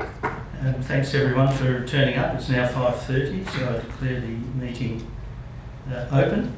Thanks everyone for turning up. It's now 5:30, so I declare the meeting open.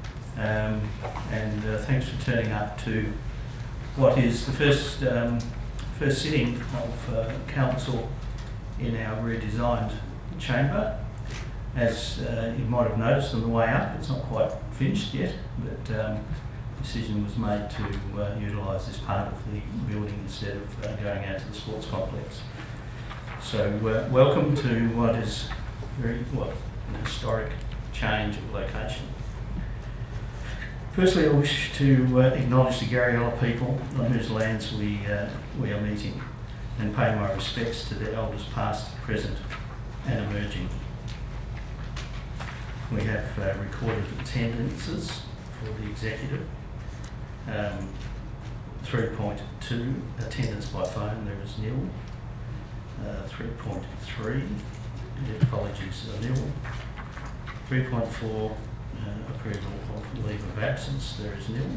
Thanks for turning up to what is the first sitting of council in our redesigned chamber. As you might have noticed on the way up, it's not quite finished yet, but decision was made to utilise this part of the building instead of going out to the sports complex. So welcome to what is an historic change of location. Firstly, I wish to acknowledge the Garriola people on whose lands we are meeting, and pay my respects to their elders past, present and emerging. We have recorded attendances for the executive. 3.2, attendance by phone, there is nil. 3.3, apologies, nil. 3.4, approval of leave of absence, there is nil.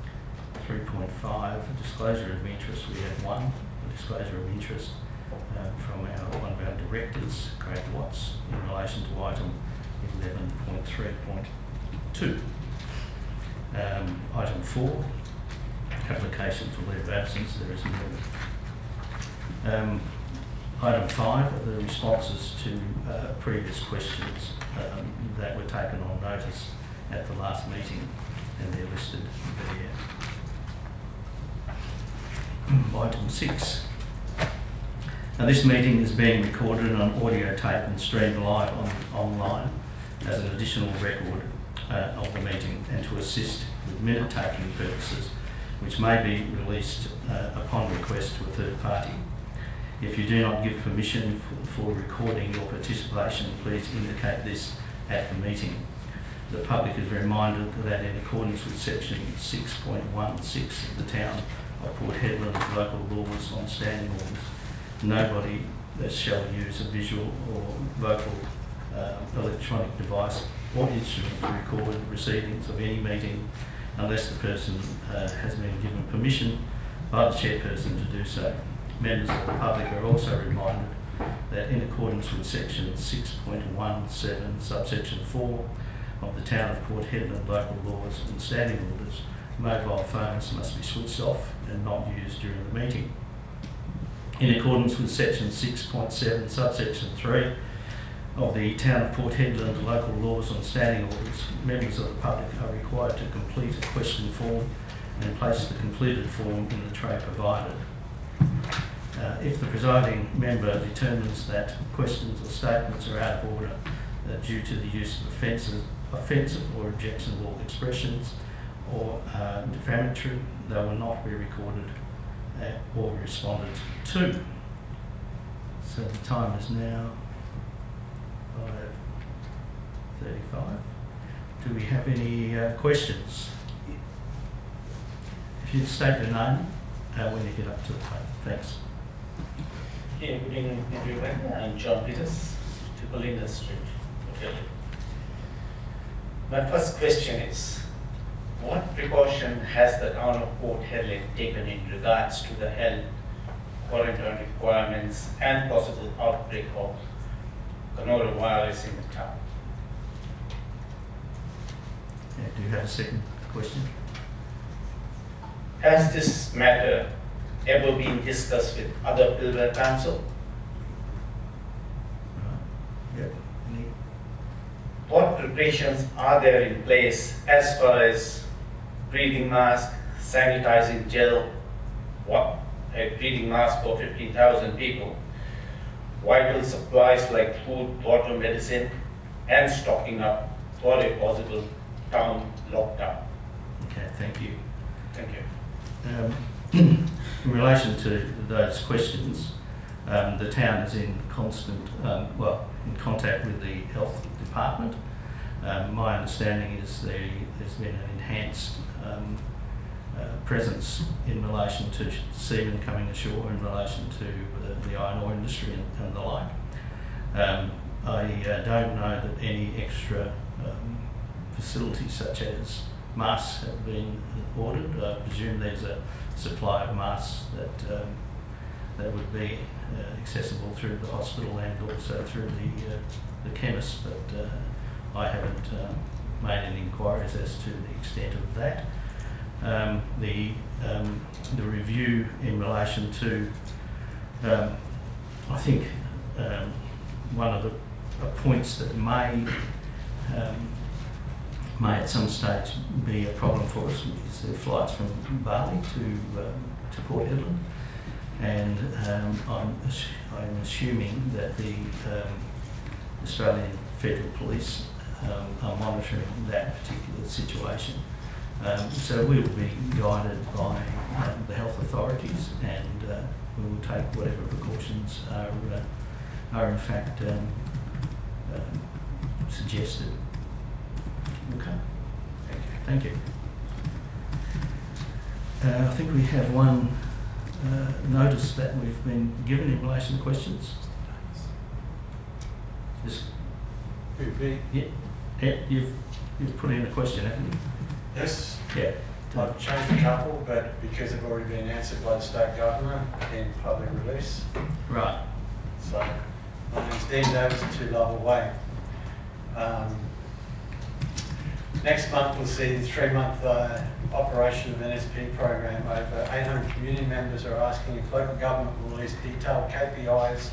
3.5, disclosure of interest, we have one, a disclosure of interest from one of our directors, Craig Watts, in relation to item 11.3.2. Item 4, application for leave of absence, there is nil. Item 5 are the responses to previous questions that were taken on notice at the last meeting, and they're listed there. Item 6. Now, this meeting is being recorded on audio tape and streamed live online as an additional record of the meeting, and to assist with minute taking purposes, which may be released upon request to a third party. If you do not give permission for recording your participation, please indicate this at the meeting. The public is reminded that in accordance with section 6.16 of the Town of Port Hedland local laws on standing orders, nobody shall use a visual or vocal electronic device or instrument to record proceedings of any meeting unless the person has been given permission by the chairperson to do so. Members of the public are also reminded that in accordance with section 6.17 subsection 4 of the Town of Port Hedland local laws and standing orders, mobile phones must be switched off and not used during the meeting. In accordance with section 6.7 subsection 3 of the Town of Port Hedland local laws on standing orders, members of the public are required to complete a question form and place the completed form in the tray provided. If the presiding member determines that questions or statements are out of order due to the use of offensive or objectionable expressions or defamatory, they will not be recorded or responded to. So the time is now 5:35. Do we have any questions? If you'd state your name when you get up to the phone. Thanks. Yeah, good evening everyone. I'm John Peters, Triple Street. Okay. My first question is, what precaution has the Town of Port Hedland taken in regards to the health, quarantine requirements and possible outbreak of coronavirus in the town? Do you have a second question? Has this matter ever been discussed with other Pilbara Council? Yep. What preparations are there in place as far as breathing mask, sanitizing gel, a breathing mask for 15,000 people, vital supplies like food, water, medicine, and stocking up for a possible town lockdown? Okay, thank you. Thank you. In relation to those questions, the town is in constant, in contact with the health department. My understanding is there's been an enhanced presence in relation to seamen coming ashore, in relation to the iron ore industry and the like. I don't know that any extra facilities such as masks have been ordered. I presume there's a supply of masks that would be accessible through the hospital and also through the chemist, but I haven't made any inquiries as to the extent of that. The review in relation to, I think one of the points that may at some stage be a problem for us is the flights from Bali to Port Hedland, and I'm assuming that the Australian Federal Police are monitoring that particular situation. So we will be guided by the health authorities, and we will take whatever precautions are in fact suggested. Okay. Thank you. I think we have one notice that we've been given in relation to questions. Just, yeah, you've put in a question, haven't you? Yes. Yeah. I've changed a couple, but because they've already been answered by the state government in public release. Right. So, my name's Dean Davis, 2 Lovell Way. Next month we'll see the 3-month operation of NSP program. Over 800 community members are asking if local government will release detailed KPIs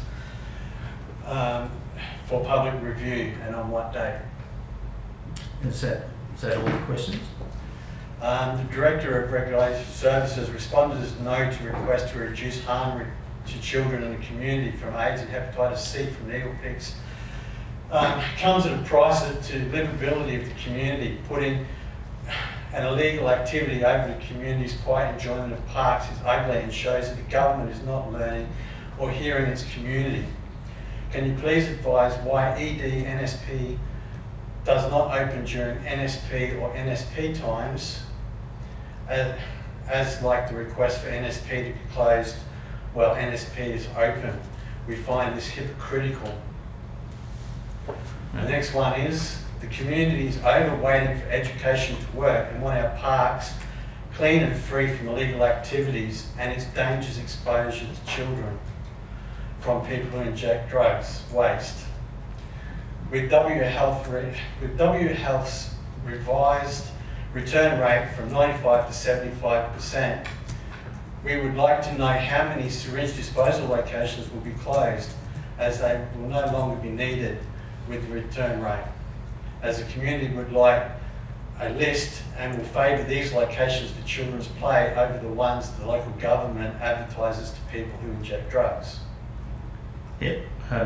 for public review, and on what date. Is that all the questions? The Director of Regulatory Services responded as no to request to reduce harm to children in the community from AIDS and hepatitis C from needle picks. Comes at a price to livability of the community. Putting an illegal activity over the community's quiet enjoyment of parks is ugly and shows that the government is not learning or hearing its community. Can you please advise why ED NSP does not open during NSP or NSP times, as like the request for NSP to be closed while NSP is open? We find this hypocritical. The next one is, the community is overweighting for education to work and want our parks clean and free from illegal activities and its dangerous exposure to children from people who inject drugs, waste. With W Health's revised return rate from 95 to 75%, we would like to know how many syringe disposal locations will be closed, as they will no longer be needed with the return rate. As a community would like a list and will favour these locations for children's play over the ones the local government advertises to people who inject drugs. Yep.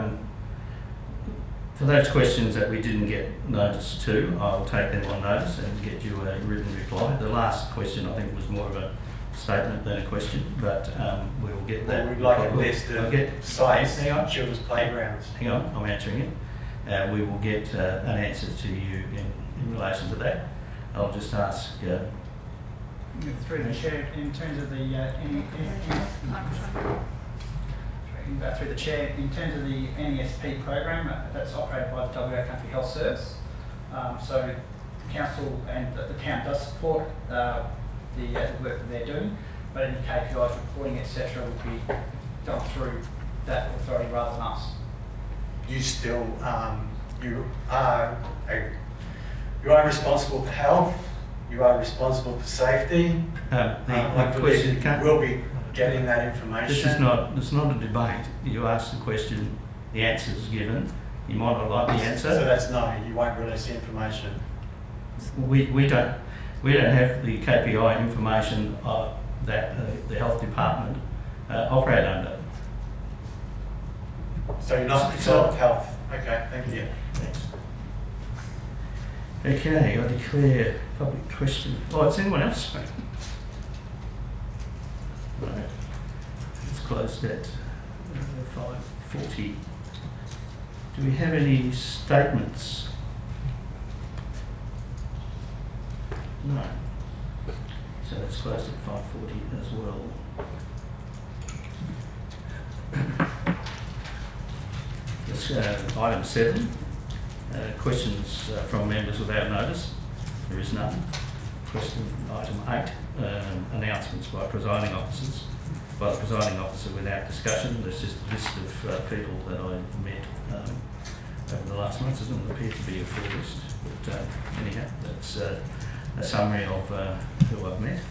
For those questions that we didn't get notice to, I'll take them on notice and get you a written reply. The last question, I think, was more of a statement than a question, but we will get that. Well, we'd like a list of sites, children's playgrounds. Hang on, I'm answering it. We will get an answer to you in relation to that. I'll just ask... through the chair, in terms of the through the chair, in terms of the NESP program that's operated by the WA Country Health Service, so the council and the town does support the work that they're doing, but any KPIs, reporting, etc., will be done through that authority rather than us. You still you are responsible for health. You are responsible for safety. I believe you will be getting that information. This is not. It's not a debate. You ask the question, the answer is given. You might not like the answer. So that's no. You won't release the information. We don't have the KPI information that the health department operate under. So you're not concerned with health. Okay, thank you. Yeah, thanks. Okay, I declare public question. Oh, is anyone else? Right. It's closed at 5:40. Do we have any statements? No. So it's closed at 5:40 as well. Item 7, questions from members without notice. There is none. Question item 8, announcements by presiding officers. by the presiding officer without discussion. There's just a list of people that I met over the last months. It doesn't appear to be a full list, but anyhow, that's a summary of who I've met.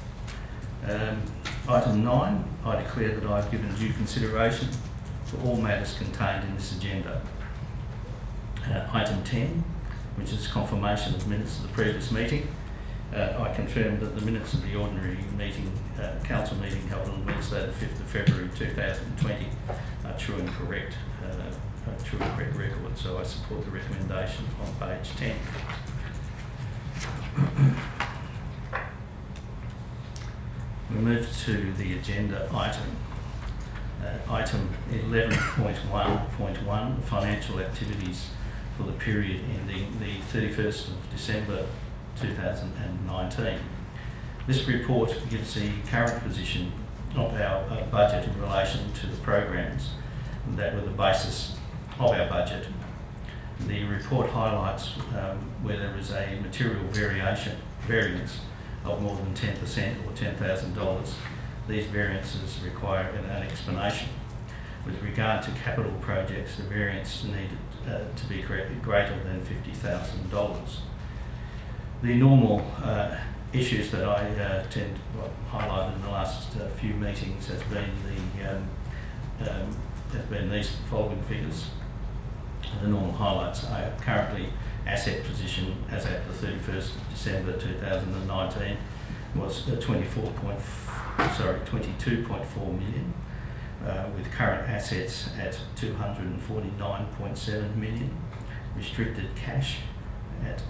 Item 9, I declare that I've given due consideration to all matters contained in this agenda. Item 10, which is confirmation of minutes of the previous meeting. I confirm that the minutes of the ordinary meeting, council meeting held on Wednesday the 5th of February 2020 are true and correct, record, so I support the recommendation on page 10. We move to the agenda item. Item 11.1.1, financial activities for the period ending the 31st of December 2019. This report gives the current position of our budget in relation to the programs that were the basis of our budget. The report highlights where there is a material variance of more than 10% or $10,000. These variances require an explanation. With regard to capital projects, the variance needed to be greater than $50,000. The normal issues that I highlighted in the last few meetings has been these following figures. The normal highlights are currently asset position as at the 31st of December 2019 was 22.4 million, with current assets at 249.7 million, restricted cash at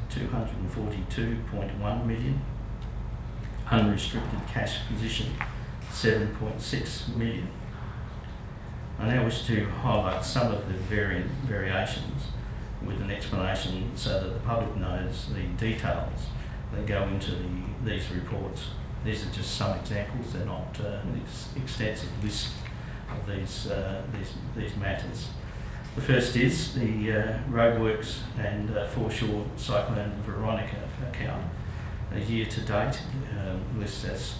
242.1 million, unrestricted cash position 7.6 million. I now wish to highlight some of the variations with an explanation so that the public knows the details that go into these reports. These are just some examples, they're not an extensive list of these matters. The first is the roadworks and foreshore Cyclone Veronica account. Year to date lists as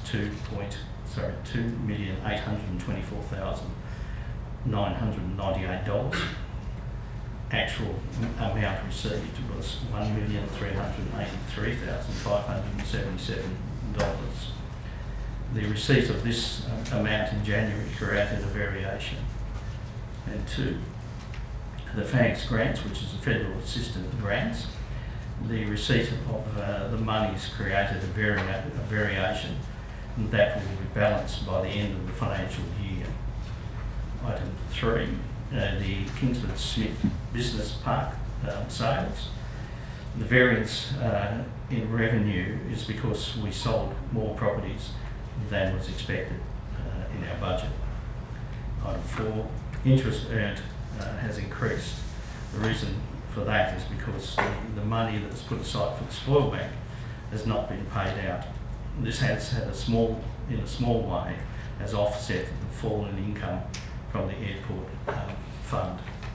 $2,824,998. Actual amount received was $1,383,577. The receipt of this amount in January created a variation. And 2, the FANCS grants, which is the Federal Assistance Grants, the receipt of the monies created a variation, and that will be balanced by the end of the financial year. Item 3, the Kingsford Smith Business Park sales. The variance in revenue is because we sold more properties than was expected in our budget. Item 4, interest earned has increased. The reason for that is because the money that was put aside for the spoil bank has not been paid out. This has had in a small way, has offset the fall in income from the airport fund.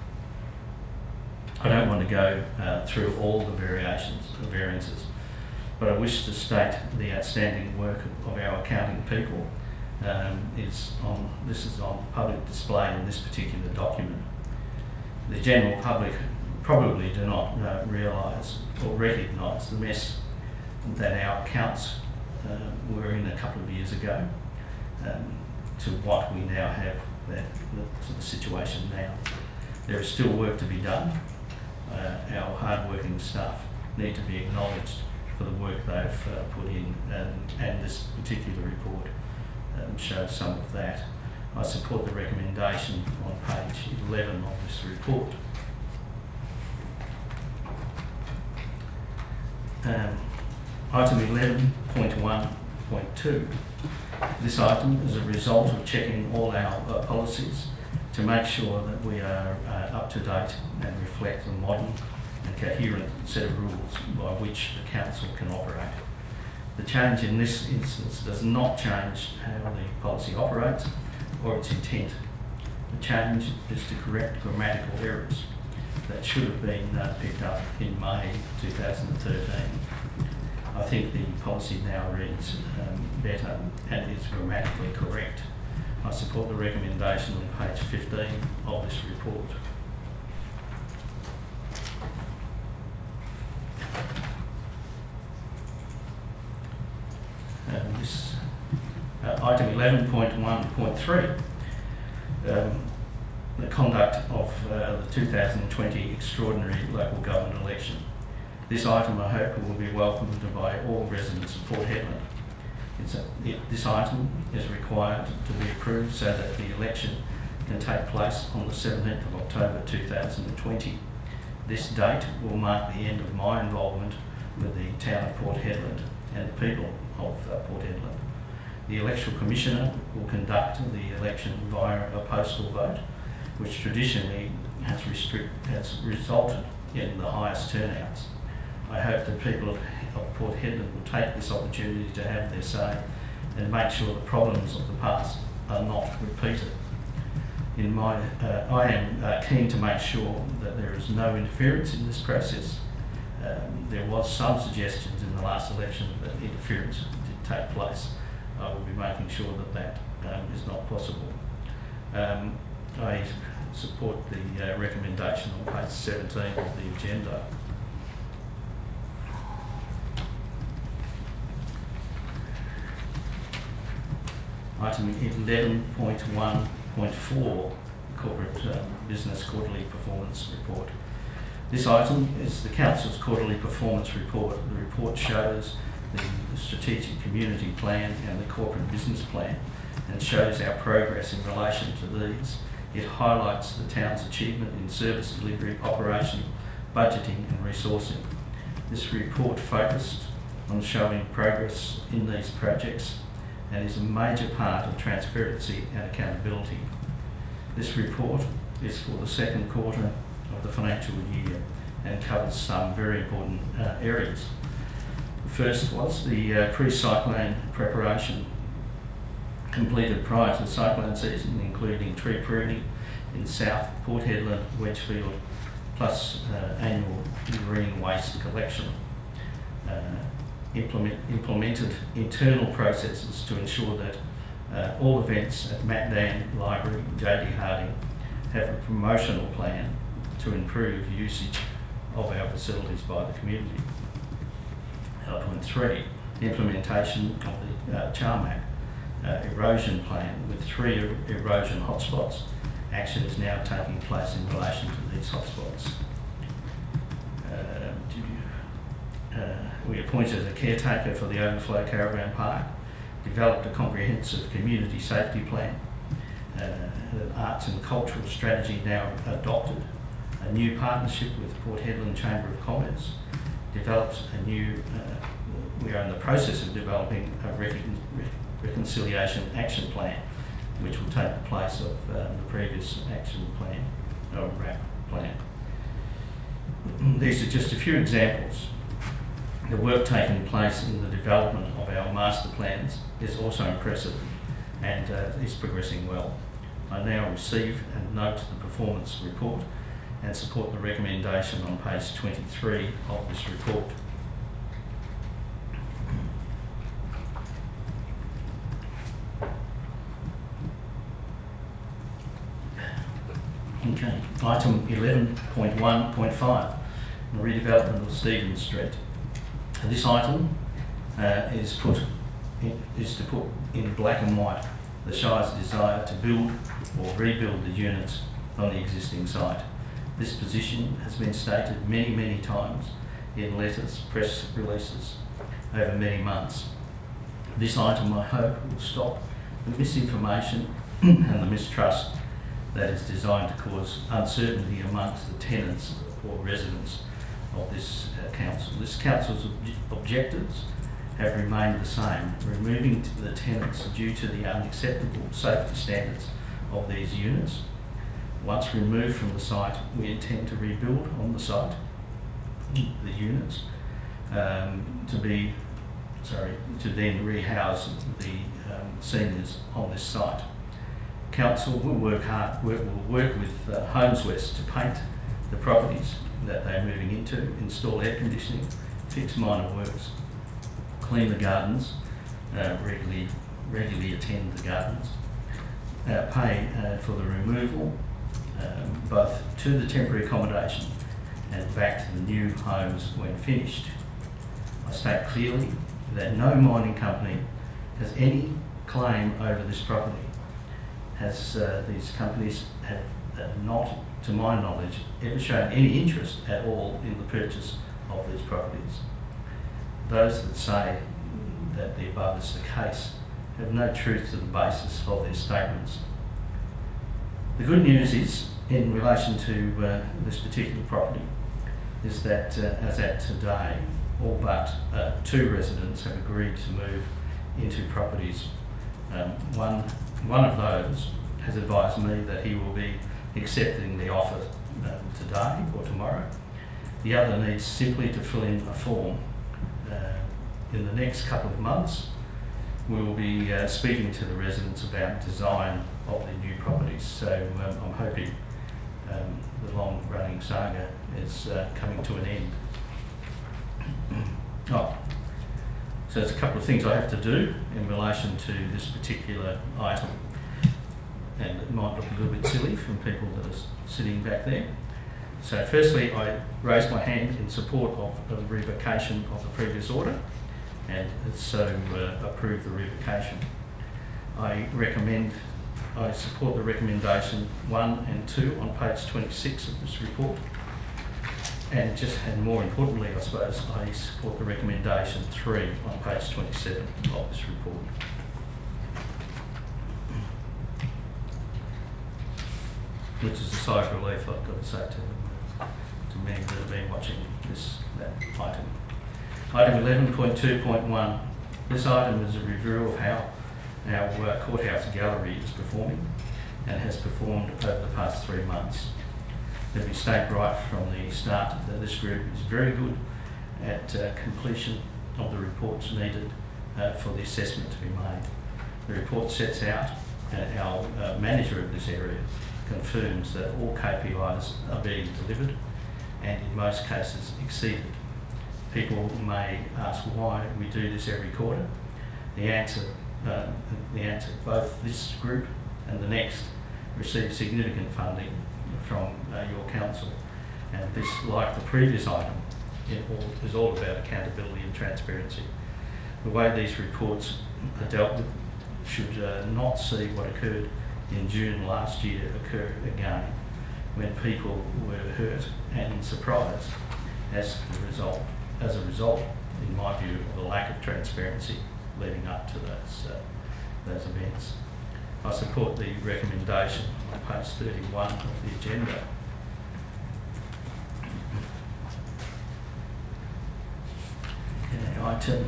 I don't want to go through all the variances, but I wish to state the outstanding work of our accounting people is on public display in this particular document. The general public probably do not realise or recognise the mess that our accounts were in a couple of years ago to what we now have, the situation now. There is still work to be done. Our hard-working staff need to be acknowledged for the work they've put in, and this particular report shows some of that. I support the recommendation on page 11 of this report. Item 11.1.2. This item is a result of checking all our policies to make sure that we are up to date and reflect a modern and coherent set of rules by which the council can operate. The change in this instance does not change how the policy operates or its intent. The change is to correct grammatical errors that should have been picked up in May 2013. I think the policy now reads better and is grammatically correct. I support the recommendation on page 15 of this report. Item 11.1.3, the conduct of the 2020 extraordinary local government election. This item, I hope, will be welcomed by all residents of Port Hedland. This item is required to be approved so that the election can take place on the 17th of October 2020. This date will mark the end of my involvement with the town of Port Hedland and the people of Port Hedland. The Electoral Commissioner will conduct the election via a postal vote, which traditionally has resulted in the highest turnouts. I hope the people of Port Hedland will take this opportunity to have their say and make sure the problems of the past are not repeated. I am keen to make sure that there is no interference in this process. There was some suggestions in the last election that interference did take place. I will be making sure that that is not possible. I support the recommendation on page 17 of the agenda. Item 11.1.4, Corporate Business Quarterly Performance Report. This item is the Council's quarterly performance report. The report shows the strategic community plan and the corporate business plan and shows our progress in relation to these. It highlights the town's achievement in service delivery, operation, budgeting and resourcing. This report focused on showing progress in these projects and is a major part of transparency and accountability. This report is for the second quarter of the financial year and covers some very important areas. The first was the pre-cyclone preparation completed prior to the cyclone season, including tree pruning in South Port Hedland, Wedgefield, plus annual green waste collection. Implemented internal processes to ensure that all events at Matdan Library, JD Harding, have a promotional plan to improve usage of our facilities by the community. Element 3, implementation of the Charmac erosion plan with 3 erosion hotspots. Action is now taking place in relation to these hotspots. We appointed a caretaker for the Overflow Caravan Park, developed a comprehensive community safety plan, an arts and cultural strategy now adopted, a new partnership with Port Hedland Chamber of Commerce, developed a new, we are in the process of developing a reconciliation action plan, which will take the place of the previous action plan, or RAP plan. These are just a few examples. The work taking place in the development of our master plans is also impressive and is progressing well. I now receive and note the performance report and support the recommendation on page 23 of this report. Okay, item 11.1.5, the redevelopment of Stephen Street. This item is to put in black and white the Shire's desire to build or rebuild the units on the existing site. This position has been stated many, many times in letters, press releases over many months. This item, I hope, will stop the misinformation and the mistrust that is designed to cause uncertainty amongst the tenants or residents of this council. This council's objectives have remained the same, removing the tenants due to the unacceptable safety standards of these units. Once removed from the site, we intend to rebuild on the site the units to then rehouse the seniors on this site. Council will work with Homes West to paint the properties that they're moving into, install air conditioning, fix minor works, clean the gardens, regularly attend the gardens, pay for the removal, both to the temporary accommodation and back to the new homes when finished. I state clearly that no mining company has any claim over this property. These companies have not, to my knowledge, ever shown any interest at all in the purchase of these properties. Those that say that the above is the case have no truth to the basis of their statements. The good news is, in relation to this particular property, is that as at today, all but 2 residents have agreed to move into properties. One of those has advised me that he will be accepting the offer today or tomorrow. The other needs simply to fill in a form. In the next couple of months, we will be speaking to the residents about design of the new properties. So I'm hoping the long-running saga is coming to an end. So there's a couple of things I have to do in relation to this particular item, and it might look a little bit silly from people that are sitting back there. So firstly, I raise my hand in support of the revocation of the previous order, and so approve the revocation. I support the recommendation 1 and 2 on page 26 of this report. And more importantly, I suppose, I support the recommendation 3 on page 27 of this report. Which is a sigh of relief, I've got to say to many that have been watching that item. Item 11.2.1. This item is a review of how our courthouse gallery is performing and has performed over the past 3 months. Let me state right from the start that this group is very good at completion of the reports needed for the assessment to be made. The report sets out, our manager of this area confirms that all KPIs are being delivered and in most cases exceeded. People may ask why we do this every quarter. The answer, both this group and the next receive significant funding from your council, and this, like the previous item, is all about accountability and transparency. The way these reports are dealt with should not see what occurred in June last year occur again, when people were hurt and surprised as a result, in my view, of the lack of transparency leading up to those events. I support the recommendation on page 31 of the agenda. Okay, item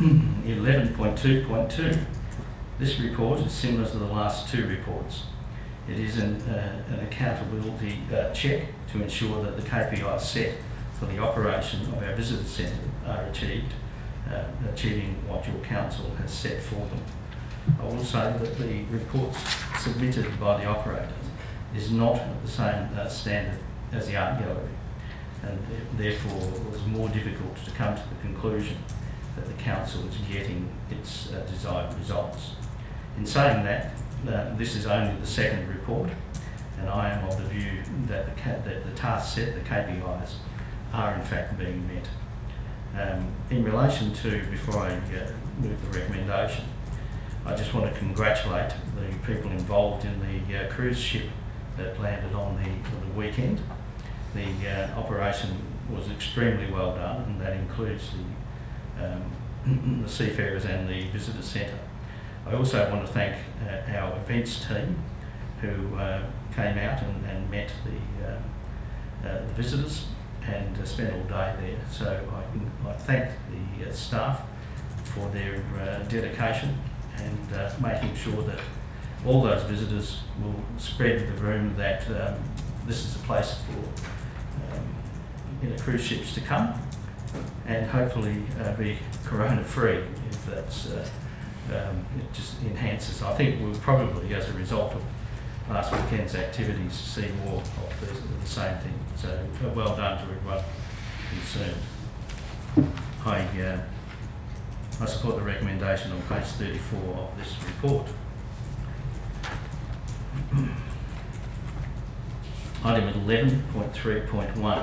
11.2.2. This report is similar to the last 2 reports. It is an accountability check to ensure that the KPIs set for the operation of our visitor centre are achieving what your council has set for them. I will say that the reports submitted by the operators is not at the same standard as the art gallery, and therefore it was more difficult to come to the conclusion that the council is getting its desired results. In saying that, this is only the 2nd report, and I am of the view that the tasks set, the KPIs, are in fact being met. In relation to, before I move the recommendation, I just want to congratulate the people involved in the cruise ship that landed on the weekend. The operation was extremely well done, and that includes the seafarers and the visitor centre. I also want to thank our events team who came out and met the visitors and spent all day there. So I thank the staff for their dedication and making sure that all those visitors will spread the rumour that this is a place for cruise ships to come and hopefully be corona-free, if that's it just enhances. I think we'll probably, as a result of last weekend's activities, see more of the same thing. So well done to everyone concerned. I support the recommendation on page 34 of this report. Item 11.3.1.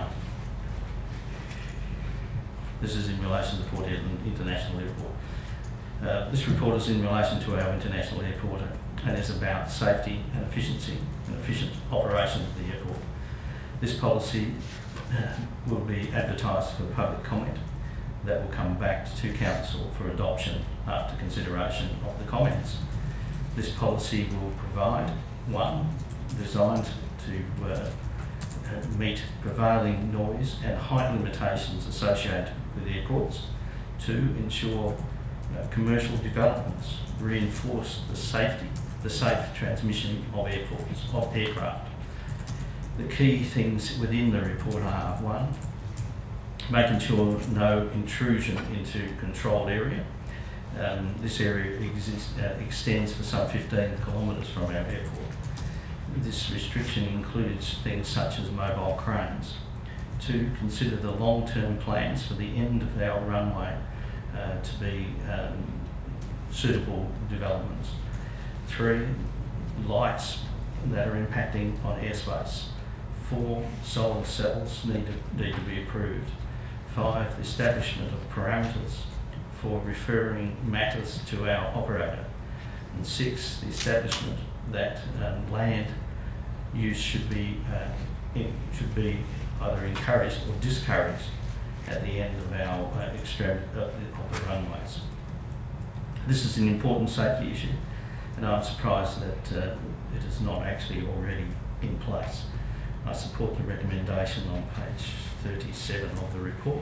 This is in relation to the Port Hedland International Airport. This report is in relation to our international airport and is about safety and efficiency and efficient operation of the airport. This policy will be advertised for public comment. That will come back to Council for adoption after consideration of the comments. This policy will provide, one, designed to meet prevailing noise and height limitations associated with airports. Two, ensure commercial developments reinforce the safe transmission of aircraft. The key things within the report are, one, making sure no intrusion into controlled area. This area extends for some 15 kilometres from our airport. This restriction includes things such as mobile cranes. To consider the long-term plans for the end of our runway to be suitable developments. Three, lights that are impacting on airspace. Four, solar cells need to be approved. Five, the establishment of parameters for referring matters to our operator. And six, the establishment that land use should be either encouraged or discouraged at the end of our extremity of the runways. This is an important safety issue, and I'm surprised that it is not actually already in place. I support the recommendation on page 37 of the report.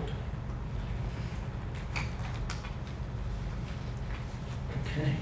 Okay.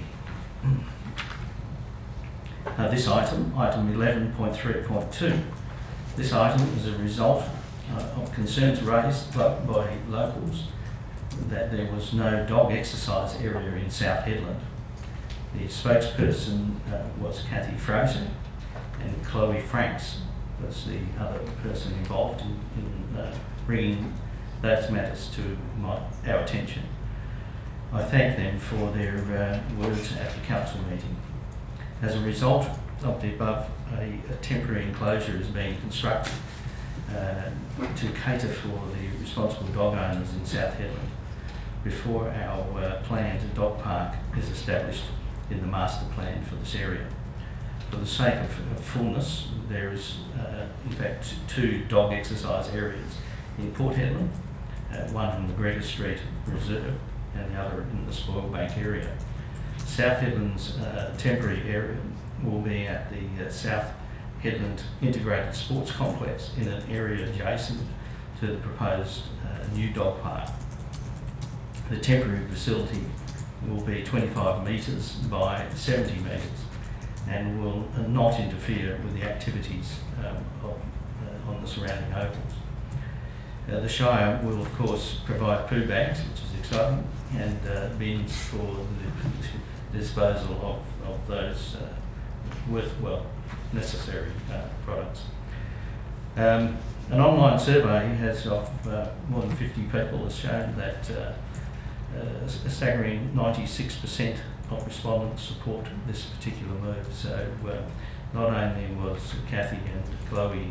Now this item 11.3.2, this item is a result of concerns raised by locals that there was no dog exercise area in South Hedland. The spokesperson was Cathy Fraser, and Chloe Franks was the other person involved in bringing those matters to our attention. I thank them for their words at the council meeting. As a result of the above, a temporary enclosure is being constructed to cater for the responsible dog owners in South Hedland before our planned dog park is established in the master plan for this area. For the sake of fullness, there is in fact two dog exercise areas in Port Hedland, one in the Gregor Street Reserve and the other in the Spoilbank area. South Hedland's temporary area will be at the South Hedland Integrated Sports Complex in an area adjacent to the proposed new dog park. The temporary facility will be 25 metres by 70 metres and will not interfere with the activities on the surrounding ovals. The Shire will of course provide poo bags, which is exciting, and bins for the disposal of those necessary products. An online survey of more than 50 people has shown that a staggering 96% of respondents support this particular move. So not only was Cathy and Chloe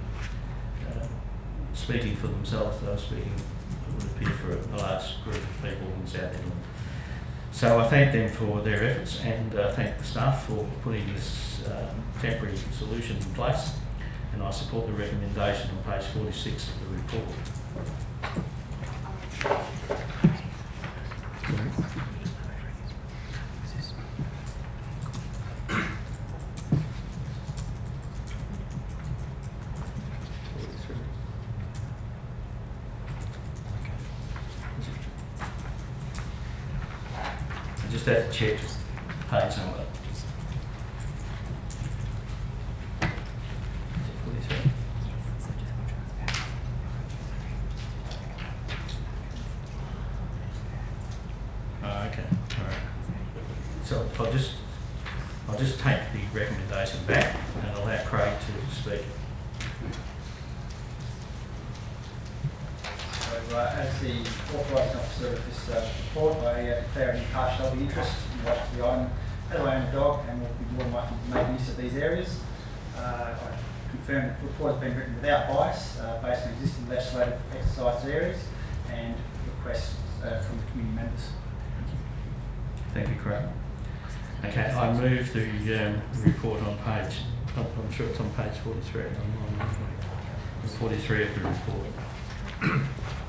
speaking for themselves, they were speaking, it would appear, for a large group of people in South Hedland. So I thank them for their efforts, and thank the staff for putting this temporary solution in place, and I support the recommendation on page 46 of the report. I just have to check page number. Okay, all right. So I'll just take the recommendation back and allow Craig to speak. So, as the authorising officer of this report, I declare an impartiality interest in relation to the item. As I own a dog and will be more than likely to make use of these areas, I confirm that the report has been written without bias, based on existing legislative exercise areas and requests from the committee members. Thank you, Craig. Okay, I move the report on page, I'm sure it's on page 43. I'm on 43 of the report.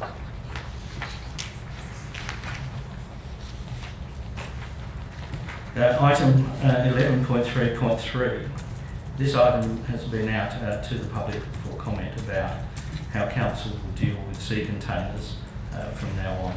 Item 11.3.3. This item has been out to the public for comment about how council will deal with sea containers from now on.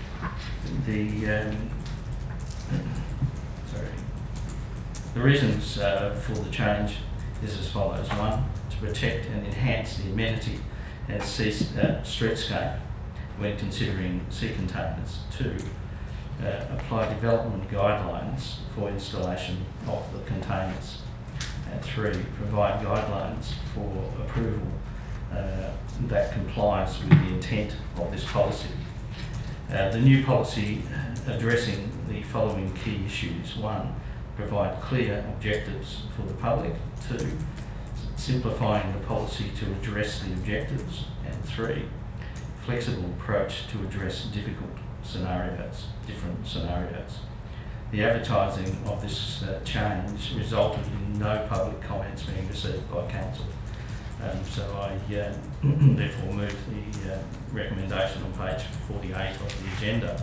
The reasons for the change is as follows. One, to protect and enhance the amenity and streetscape when considering sea containers. Two, apply development guidelines for installation of the containers. And three, provide guidelines for approval that complies with the intent of this policy. The new policy addressing the following key issues. One, provide clear objectives for the public. Two, simplifying the policy to address the objectives. And three, flexible approach to address different scenarios. The advertising of this change resulted in no public comments being received by council. So I therefore move the recommendation on page 48 of the agenda.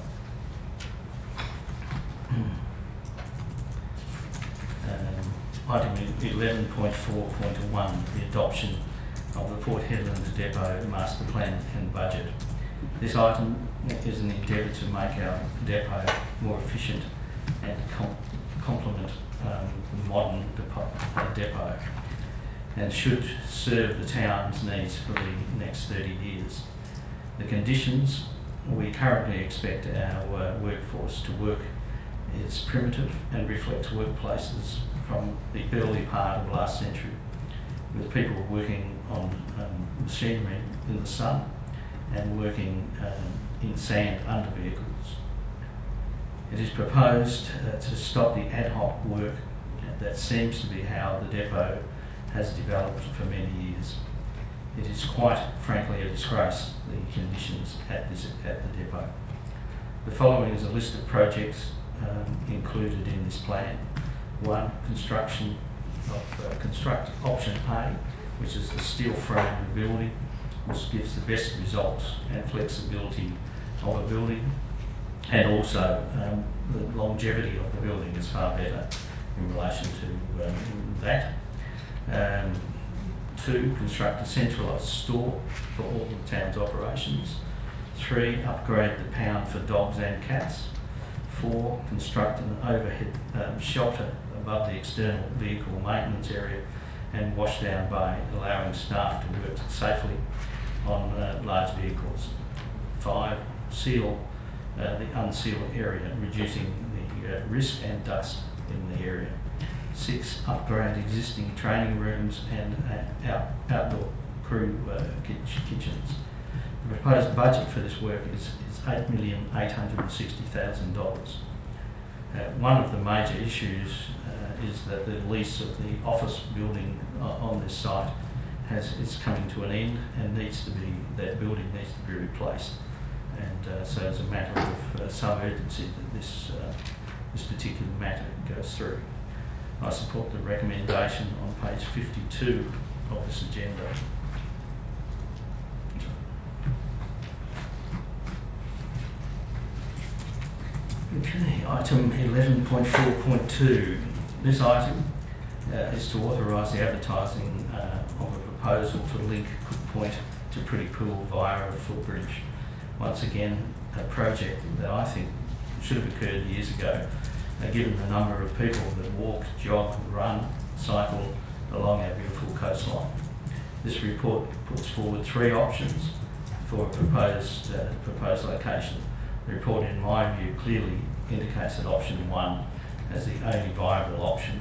Item 11.4.1, the adoption of the Port Hedland Depot Master Plan and Budget. This item is an endeavour to make our depot more efficient and complement the modern depot, and should serve the town's needs for the next 30 years. The conditions we currently expect our workforce to work is primitive and reflects workplaces from the early part of last century, with people working on machinery in the sun and working in sand under vehicles. It is proposed to stop the ad hoc work that seems to be how the depot has developed for many years. It is quite frankly a disgrace, the conditions at the depot. The following is a list of projects included in this plan. One, construct option A, which is the steel frame of the building, which gives the best results and flexibility of a building, and also the longevity of the building is far better in relation to that. Two, construct a centralised store for all the town's operations. Three, upgrade the pound for dogs and cats. Four, construct an overhead shelter above the external vehicle maintenance area and washdown bay, allowing staff to work safely on large vehicles. Five, seal the unsealed area, reducing the risk and dust in the area. Six, upgrade existing training rooms and outdoor crew kitchens. The proposed budget for this work is $8,860,000. One of the major issues is that the lease of the office building on this site is coming to an end and that building needs to be replaced. And so it's a matter of some urgency that this particular matter goes through. I support the recommendation on page 52 of this agenda. Okay, item 11.4.2. This item is to authorise the advertising of a proposal for Link Cook Point to Pretty Pool via a footbridge. Once again, a project that I think should have occurred years ago, given the number of people that walk, jog, run, cycle along our beautiful coastline. This report puts forward three options for a proposed location. The report, in my view, clearly indicates that option one as the only viable option.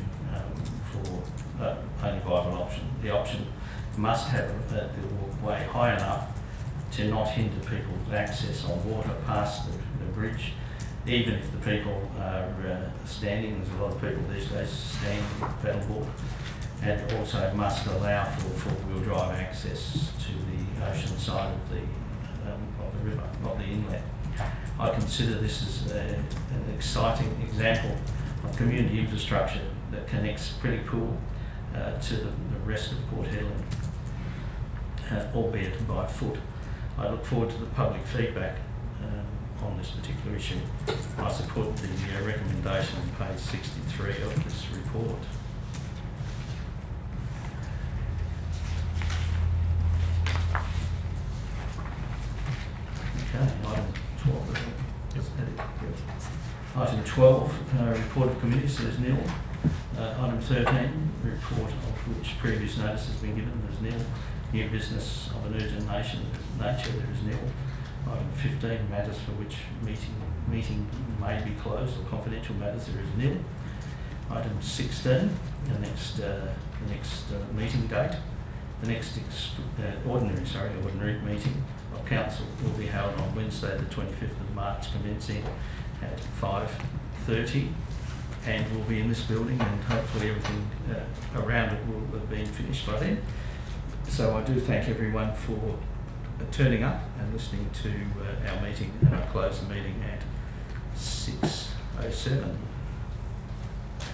The option must have the walkway high enough to not hinder people's access on water past the bridge, even if the people are standing. There's a lot of people these days standing with paddleboard, and also must allow for four-wheel drive access to the ocean side of the river, not the inlet. I consider this as an exciting example of community infrastructure that connects Pretty Cool to the rest of Port Hedland, albeit by foot. I look forward to the public feedback on this particular issue. I support the recommendation on page 63 of this report. Okay, item 12. Item 12, report of committees, there's nil. Item 13, report of which previous notice has been given, there's nil. New business of an urgent nature, there is nil. Item 15, matters for which meeting may be closed, or confidential matters, there is nil. Item 16, the next meeting date. The next ordinary meeting of council will be held on Wednesday the 25th of March, commencing at 5:30, and will be in this building, and hopefully everything around it will have been finished by then. So I do thank everyone for turning up and listening to our meeting, and I close the meeting at 6:07.